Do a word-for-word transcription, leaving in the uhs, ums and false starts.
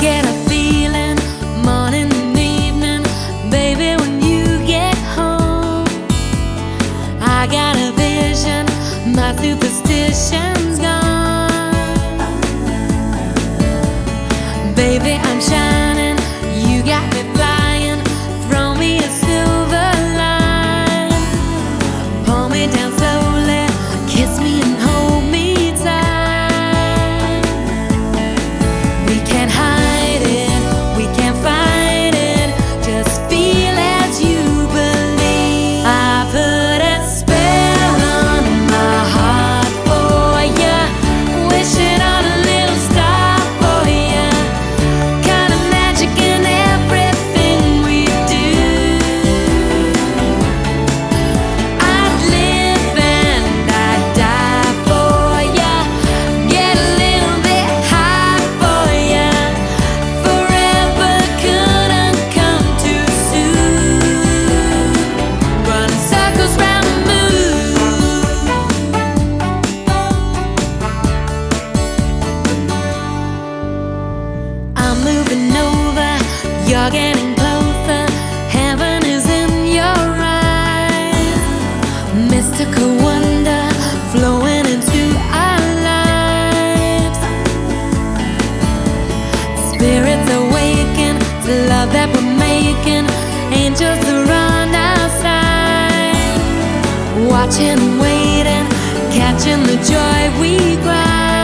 get a feeling, morning and evening, baby, when you get home. I got a vision, my superstition's gone. Baby, I'm shining, you got me flying. Throw me a silver line, pull me down slowly, kiss me and hold me tight. We can't hide it, we can't fight it, just feel as you believe. I put a spell on my heart for ya, wishing on a little star for ya. Kind of magic in everything we do. I'd live and I'd die for ya, get a little bit high for ya. Forever couldn't come too soon. Running circles round the moon. I'm moving over, you're getting closer. Heaven is in your eyes. Mystical wonder flowing into our lives. Spirits awaken to love that we're making. Angels are on our side, watching, waiting, catching the joy we cry.